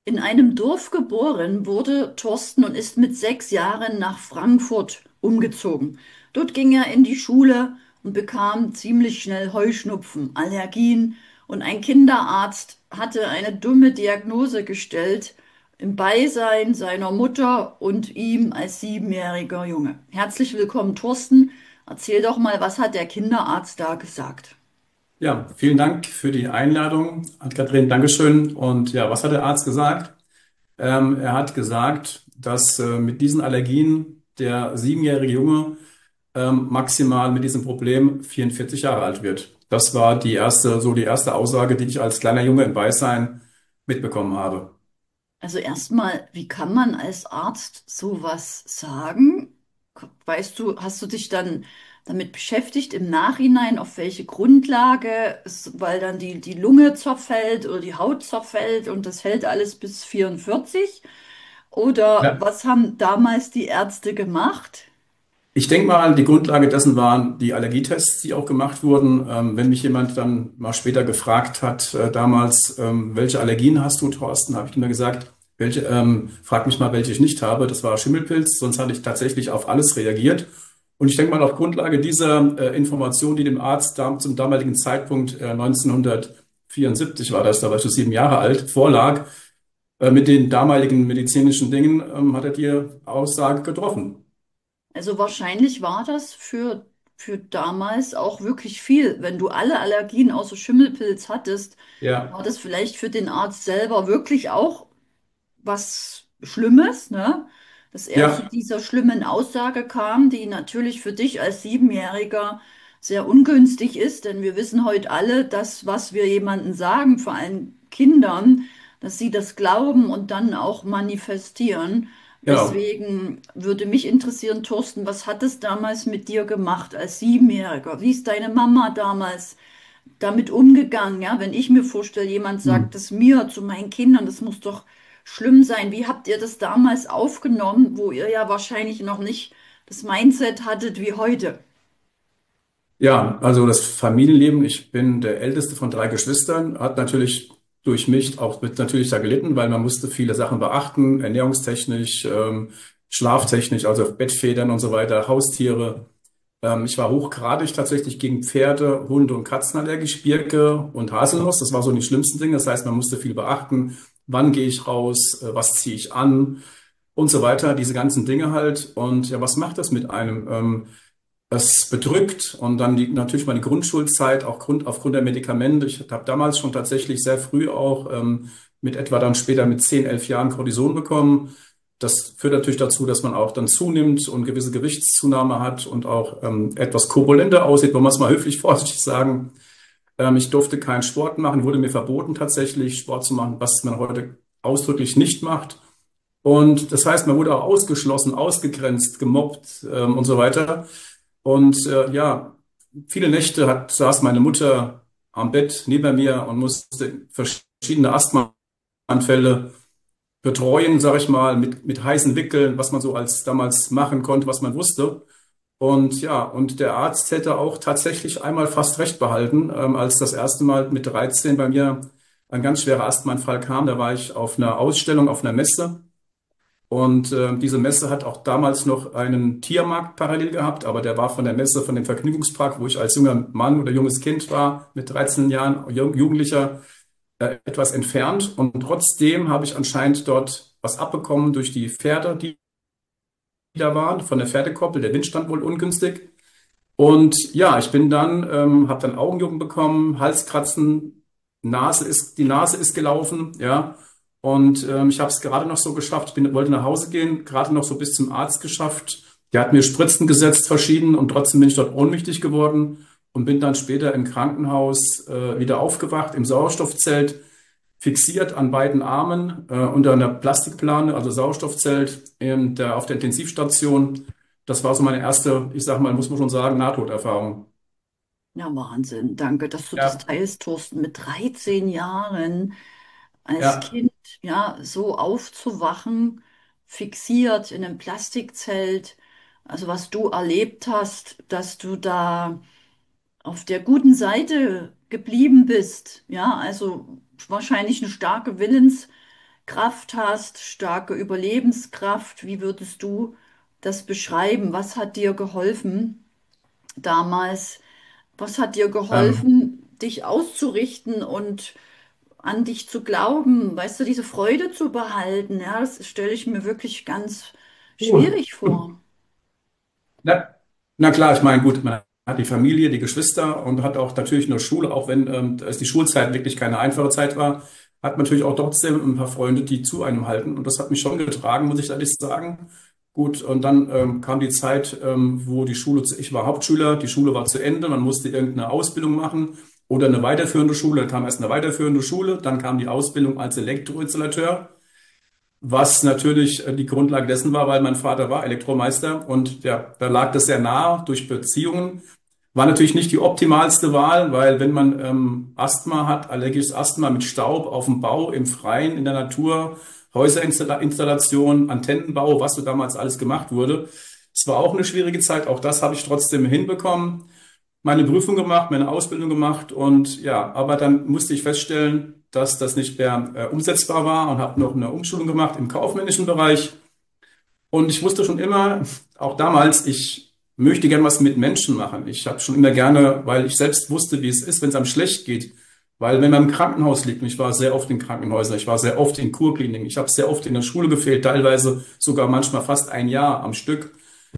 In einem Dorf geboren wurde Thorsten und ist mit 6 Jahren nach Frankfurt umgezogen. Dort ging er in die Schule und bekam ziemlich schnell Heuschnupfen, Allergien und ein Kinderarzt hatte eine dumme Diagnose gestellt im Beisein seiner Mutter und ihm als 7-jähriger Junge. Herzlich willkommen, Thorsten. Erzähl doch mal, was hat der Kinderarzt da gesagt? Ja, vielen Dank für die Einladung, Ann-Kathrin, Dankeschön. Und ja, was hat der Arzt gesagt? Er hat gesagt, dass mit diesen Allergien der 7-jährige Junge maximal mit diesem Problem 44 Jahre alt wird. Das war die erste Aussage, die ich als kleiner Junge im Beisein mitbekommen habe. Also erstmal, wie kann man als Arzt sowas sagen? Weißt du, hast du dich dann damit beschäftigt im Nachhinein, auf welche Grundlage, weil dann die Lunge zerfällt oder die Haut zerfällt und das hält alles bis 44? Oder Ja. was haben damals die Ärzte gemacht? Ich denke mal, die Grundlage dessen waren die Allergietests, die auch gemacht wurden. Wenn mich jemand dann mal später gefragt hat, damals, welche Allergien hast du, Thorsten, habe ich immer gesagt, frag mich mal, welche ich nicht habe. Das war Schimmelpilz, sonst hatte ich tatsächlich auf alles reagiert. Und ich denke mal, auf Grundlage dieser Information, die dem Arzt zum damaligen Zeitpunkt, 1974 war das, da war ich so 7 Jahre alt, vorlag, mit den damaligen medizinischen Dingen, hat er die Aussage getroffen. Also wahrscheinlich war das für damals auch wirklich viel. Wenn du alle Allergien außer Schimmelpilz hattest, Ja, war das vielleicht für den Arzt selber wirklich auch was Schlimmes, ne? Dass er zu ja. dieser schlimmen Aussage kam, die natürlich für dich als Siebenjähriger sehr ungünstig ist, denn wir wissen heute alle, dass was wir jemandem sagen, vor allem Kindern, dass sie das glauben und dann auch manifestieren. Genau. Deswegen würde mich interessieren, Thorsten, was hat es damals mit dir gemacht als Siebenjähriger? Wie ist deine Mama damals damit umgegangen? Ja, wenn ich mir vorstelle, jemand Hm. sagt das mir zu meinen Kindern, das muss doch schlimm sein. Wie habt ihr das damals aufgenommen, wo ihr ja wahrscheinlich noch nicht das Mindset hattet wie heute? Ja, also das Familienleben, ich bin der älteste von 3 Geschwistern, hat natürlich durch mich auch mit natürlich da gelitten, weil man musste viele Sachen beachten, ernährungstechnisch, schlaftechnisch, also Bettfedern und so weiter, Haustiere. Ich war hochgradig tatsächlich gegen Pferde, Hunde und Katzen allergisch, Birke und Haselnuss. Das war so die schlimmsten Dinge. Das heißt, man musste viel beachten. Wann gehe ich raus? Was ziehe ich an? Und so weiter. Diese ganzen Dinge halt. Und ja, was macht das mit einem? Das bedrückt und dann natürlich meine Grundschulzeit, auch aufgrund der Medikamente. Ich habe damals schon tatsächlich sehr früh auch mit etwa dann später mit 10, 11 Jahren Cortison bekommen. Das führt natürlich dazu, dass man auch dann zunimmt und gewisse Gewichtszunahme hat und auch etwas korpulenter aussieht, wollen wir es mal höflich vorsichtig sagen. Ich durfte keinen Sport machen, wurde mir verboten tatsächlich Sport zu machen, was man heute ausdrücklich nicht macht. Und das heißt, man wurde auch ausgeschlossen, ausgegrenzt, gemobbt und so weiter. Und ja, viele Nächte saß meine Mutter am Bett neben mir und musste verschiedene Asthmaanfälle betreuen, sage ich mal, mit heißen Wickeln, was man so als damals machen konnte, was man wusste. Und ja, und der Arzt hätte auch tatsächlich einmal fast recht behalten, als das erste Mal mit 13 bei mir ein ganz schwerer Asthmaanfall kam. Da war ich auf einer Ausstellung, auf einer Messe. Und diese Messe hat auch damals noch einen Tiermarkt parallel gehabt, aber der war von der Messe, von dem Vergnügungspark, wo ich als junger Mann oder junges Kind war, mit 13 Jahren, Jugendlicher, etwas entfernt. Und trotzdem habe ich anscheinend dort was abbekommen durch die Pferde, die da waren, von der Pferdekoppel. Der Wind stand wohl ungünstig. Und ja, habe dann Augenjucken bekommen, Halskratzen, die Nase ist gelaufen, ja. Und ich habe es gerade noch so geschafft. Wollte nach Hause gehen, gerade noch so bis zum Arzt geschafft. Der hat mir Spritzen gesetzt, verschieden, und trotzdem bin ich dort ohnmächtig geworden und bin dann später im Krankenhaus wieder aufgewacht, im Sauerstoffzelt, fixiert an beiden Armen, unter einer Plastikplane, also Sauerstoffzelt, auf der Intensivstation. Das war so meine erste, ich sag mal, muss man schon sagen, Nahtoderfahrung. Ja, Wahnsinn. Danke, dass du das Ja, teilst, Thorsten. Mit 13 Jahren als ja, Kind, ja, so aufzuwachen, fixiert in einem Plastikzelt. Also was du erlebt hast, dass du da auf der guten Seite geblieben bist. Ja, also wahrscheinlich eine starke Willenskraft Kraft hast, starke Überlebenskraft. Wie würdest du das beschreiben? Was hat dir geholfen damals? Was hat dir Ähm, geholfen, dich auszurichten und an dich zu glauben? Weißt du, diese Freude zu behalten? Ja, das stelle ich mir wirklich ganz Cool. schwierig vor. Na, na klar, ich meine, gut, man hat die Familie, die Geschwister und hat auch natürlich eine Schule, auch wenn es die Schulzeit wirklich keine einfache Zeit war, hat man natürlich auch trotzdem ein paar Freunde, die zu einem halten. Und das hat mich schon getragen, muss ich ehrlich sagen. Gut, und dann kam die Zeit, wo die Schule, ich war Hauptschüler, die Schule war zu Ende, man musste irgendeine Ausbildung machen oder eine weiterführende Schule. Dann kam erst eine weiterführende Schule, dann kam die Ausbildung als Elektroinstallateur. Was natürlich die Grundlage dessen war, weil mein Vater war Elektromeister und ja, da lag das sehr nah durch Beziehungen. War natürlich nicht die optimalste Wahl, weil wenn man Asthma hat, allergisches Asthma mit Staub auf dem Bau, im Freien, in der Natur, Häuserinstallation, Antennenbau, was so damals alles gemacht wurde. Es war auch eine schwierige Zeit, auch das habe ich trotzdem hinbekommen, meine Prüfung gemacht, meine Ausbildung gemacht und ja, aber dann musste ich feststellen, dass das nicht mehr umsetzbar war und habe noch eine Umschulung gemacht im kaufmännischen Bereich. Und ich wusste schon immer, auch damals, ich möchte gern was mit Menschen machen. Ich habe schon immer gerne, weil ich selbst wusste, wie es ist, wenn es einem schlecht geht. Weil wenn man im Krankenhaus liegt, und ich war sehr oft in Krankenhäusern, ich war sehr oft in Kurkliniken, ich habe sehr oft in der Schule gefehlt, teilweise sogar manchmal fast ein Jahr am Stück.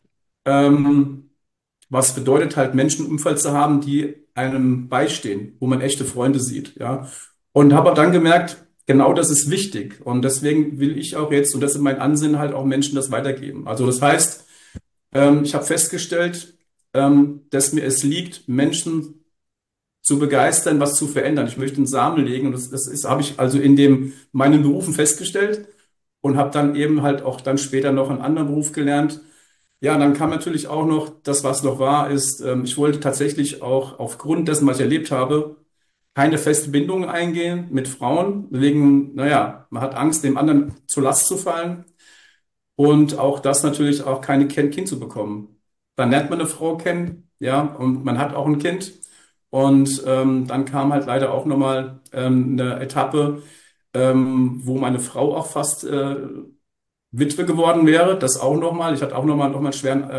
Ähm, Was bedeutet halt, Menschen im Umfeld zu haben, die einem beistehen, wo man echte Freunde sieht, ja. Und habe dann gemerkt, genau das ist wichtig. Und deswegen will ich auch jetzt, und das ist mein Ansinnen, halt auch Menschen das weitergeben. Also das heißt, ich habe festgestellt, dass mir es liegt, Menschen zu begeistern, was zu verändern. Ich möchte einen Samen legen. Und das ist, habe ich also in dem meinen Berufen festgestellt und habe dann eben halt auch dann später noch einen anderen Beruf gelernt. Ja, und dann kam natürlich auch noch das, was noch war, ist, ich wollte tatsächlich auch aufgrund dessen, was ich erlebt habe, keine feste Bindung eingehen mit Frauen. Wegen, naja, man hat Angst, dem anderen zur Last zu fallen. Und auch das natürlich auch keine Kind zu bekommen. Dann lernt man eine Frau kennen, ja, und man hat auch ein Kind. Und dann kam halt leider auch nochmal eine Etappe, wo meine Frau auch fast Witwe geworden wäre. Das auch nochmal. Ich hatte auch noch mal einen schweren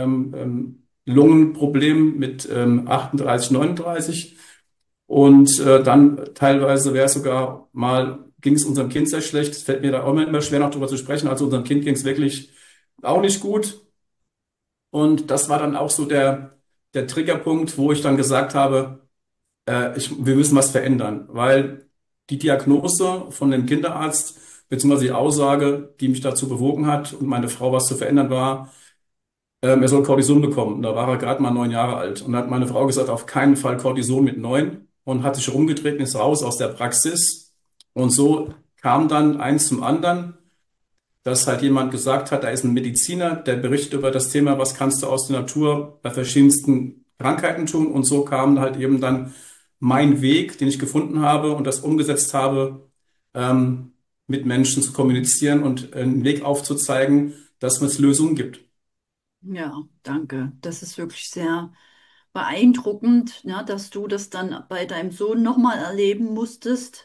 Lungenproblem mit 38, 39. Und dann teilweise wäre es sogar mal, ging es unserem Kind sehr schlecht. Es fällt mir da auch immer schwer, noch darüber zu sprechen. Also unserem Kind ging es wirklich auch nicht gut. Und das war dann auch so der Triggerpunkt, wo ich dann gesagt habe, wir müssen was verändern, weil die Diagnose von dem Kinderarzt, beziehungsweise die Aussage, die mich dazu bewogen hat und meine Frau was zu verändern war, er soll Cortison bekommen. Und da war er gerade mal 9 Jahre alt. Und da hat meine Frau gesagt, auf keinen Fall Cortison mit 9 und hat sich rumgedreht und ist raus aus der Praxis. Und so kam dann eins zum anderen, dass halt jemand gesagt hat, da ist ein Mediziner, der berichtet über das Thema, was kannst du aus der Natur bei verschiedensten Krankheiten tun. Und so kam halt eben dann mein Weg, den ich gefunden habe und das umgesetzt habe, ähm, mit Menschen zu kommunizieren und einen Weg aufzuzeigen, dass es Lösungen gibt. Ja, danke. Das ist wirklich sehr beeindruckend, ja, dass du das dann bei deinem Sohn nochmal erleben musstest.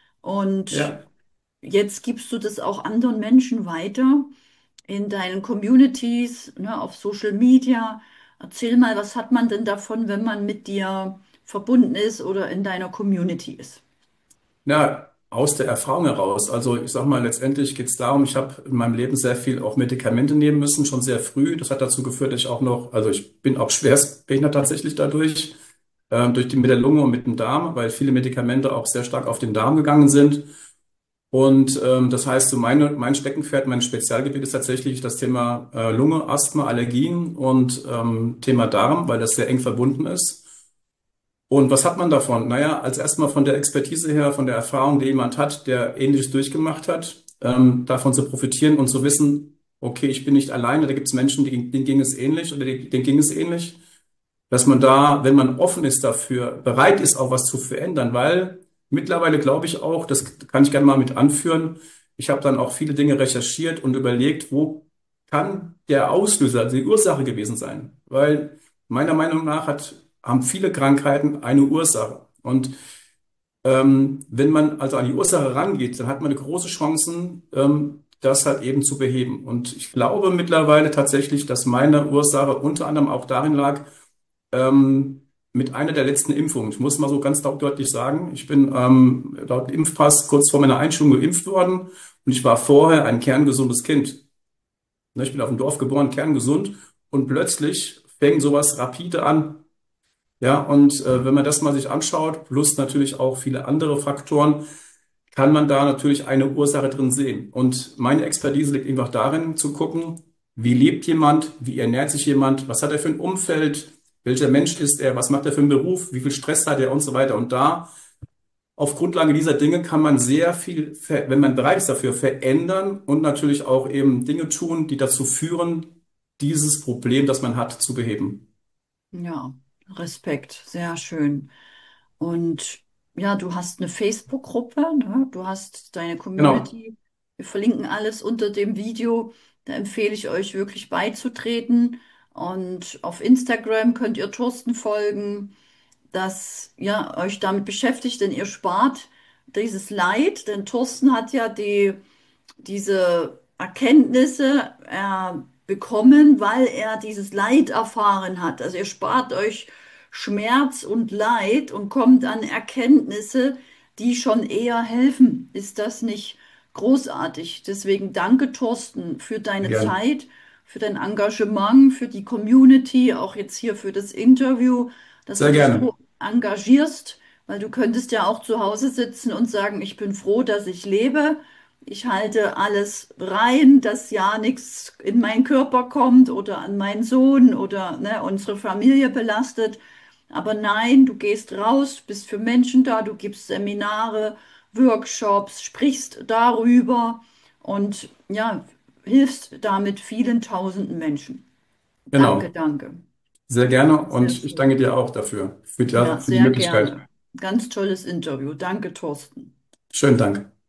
Und Ja. jetzt gibst du das auch anderen Menschen weiter in deinen Communities, ne, auf Social Media. Erzähl mal, was hat man denn davon, wenn man mit dir verbunden ist oder in deiner Community ist? Ja, aus der Erfahrung heraus. Also ich sag mal, letztendlich geht es darum, ich habe in meinem Leben sehr viel auch Medikamente nehmen müssen, schon sehr früh. Das hat dazu geführt, dass ich auch noch, also ich bin auch schwerstbehindert tatsächlich dadurch, durch die mit der Lunge und mit dem Darm, weil viele Medikamente auch sehr stark auf den Darm gegangen sind. Und das heißt, so mein Steckenpferd, mein Spezialgebiet ist tatsächlich das Thema Lunge, Asthma, Allergien und Thema Darm, weil das sehr eng verbunden ist. Und was hat man davon? Naja, als erstmal von der Expertise her, von der Erfahrung, die jemand hat, der Ähnliches durchgemacht hat, davon zu profitieren und zu wissen, okay, ich bin nicht alleine, da gibt es Menschen, denen ging es ähnlich oder denen ging es ähnlich, dass man da, wenn man offen ist dafür, bereit ist, auch was zu verändern, weil mittlerweile glaube ich auch, das kann ich gerne mal mit anführen, ich habe dann auch viele Dinge recherchiert und überlegt, wo kann der Auslöser, die Ursache gewesen sein? Weil meiner Meinung nach haben viele Krankheiten eine Ursache. Und Wenn man also an die Ursache rangeht, dann hat man eine große Chancen, das halt eben zu beheben. Und ich glaube mittlerweile tatsächlich, dass meine Ursache unter anderem auch darin lag, mit einer der letzten Impfungen. Ich muss mal so ganz deutlich sagen, ich bin laut Impfpass kurz vor meiner Einschulung geimpft worden und ich war vorher ein kerngesundes Kind. Ne, ich bin auf dem Dorf geboren, kerngesund und plötzlich fängt sowas rapide an. Ja, und wenn man das mal sich anschaut, plus natürlich auch viele andere Faktoren, kann man da natürlich eine Ursache drin sehen. Und meine Expertise liegt einfach darin, zu gucken, wie lebt jemand, wie ernährt sich jemand, was hat er für ein Umfeld, welcher Mensch ist er, was macht er für einen Beruf, wie viel Stress hat er und so weiter. Und da, auf Grundlage dieser Dinge, kann man sehr viel, wenn man bereit ist dafür, verändern und natürlich auch eben Dinge tun, die dazu führen, dieses Problem, das man hat, zu beheben. Ja, Respekt, sehr schön. Und ja, du hast eine Facebook-Gruppe, ne? Du hast deine Genau, Community. Wir verlinken alles unter dem Video. Da empfehle ich euch wirklich beizutreten. Und auf Instagram könnt ihr Thorsten folgen, dass ihr euch damit beschäftigt, denn ihr spart dieses Leid. Denn Thorsten hat ja diese Erkenntnisse bekommen, weil er dieses Leid erfahren hat. Also ihr spart euch Schmerz und Leid und kommt an Erkenntnisse, die schon eher helfen. Ist das nicht großartig? Deswegen danke, Thorsten, für sehr deine gern. Zeit, für dein Engagement, für die Community, auch jetzt hier für das Interview, dass du Sehr dich gerne. so engagierst, weil du könntest ja auch zu Hause sitzen und sagen, ich bin froh, dass ich lebe. Ich halte alles rein, dass ja nichts in meinen Körper kommt oder an meinen Sohn oder ne, unsere Familie belastet. Aber nein, du gehst raus, bist für Menschen da, du gibst Seminare, Workshops, sprichst darüber und ja, hilfst damit vielen tausenden Menschen. Danke, Genau. danke. Sehr gerne Sehr und ich danke schön. dir auch dafür, Ja, für die sehr Möglichkeit. gerne. Ganz tolles Interview. Danke, Thorsten. Schönen Dank.